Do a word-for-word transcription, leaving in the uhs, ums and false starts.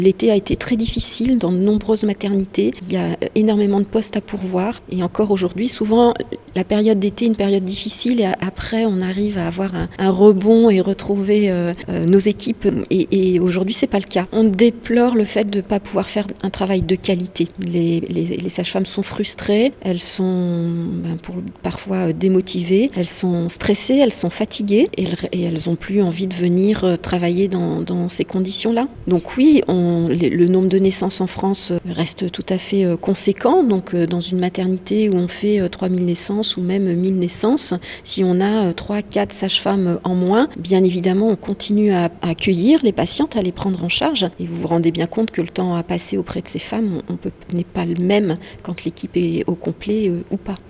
L'été a été très difficile dans de nombreuses maternités. Il y a énormément de postes à pourvoir et encore aujourd'hui, souvent la période d'été est une période difficile et après on arrive à avoir un, un rebond et retrouver euh, euh, nos équipes et, et aujourd'hui c'est pas le cas. On déplore le fait de ne pas pouvoir faire un travail de qualité. Les, les, les sages-femmes sont frustrées, elles sont ben, pour, parfois démotivées, elles sont stressées, elles sont fatiguées et elles, et elles ont plus envie de venir travailler dans, dans ces conditions-là. Donc oui, on On, le nombre de naissances en France reste tout à fait conséquent. Donc, dans une maternité où on fait trois mille naissances ou même mille naissances, si on a trois quatre sages-femmes en moins, bien évidemment, on continue à accueillir les patientes, à les prendre en charge. Et vous vous rendez bien compte que le temps à passer auprès de ces femmes on peut, n'est pas le même quand l'équipe est au complet ou pas.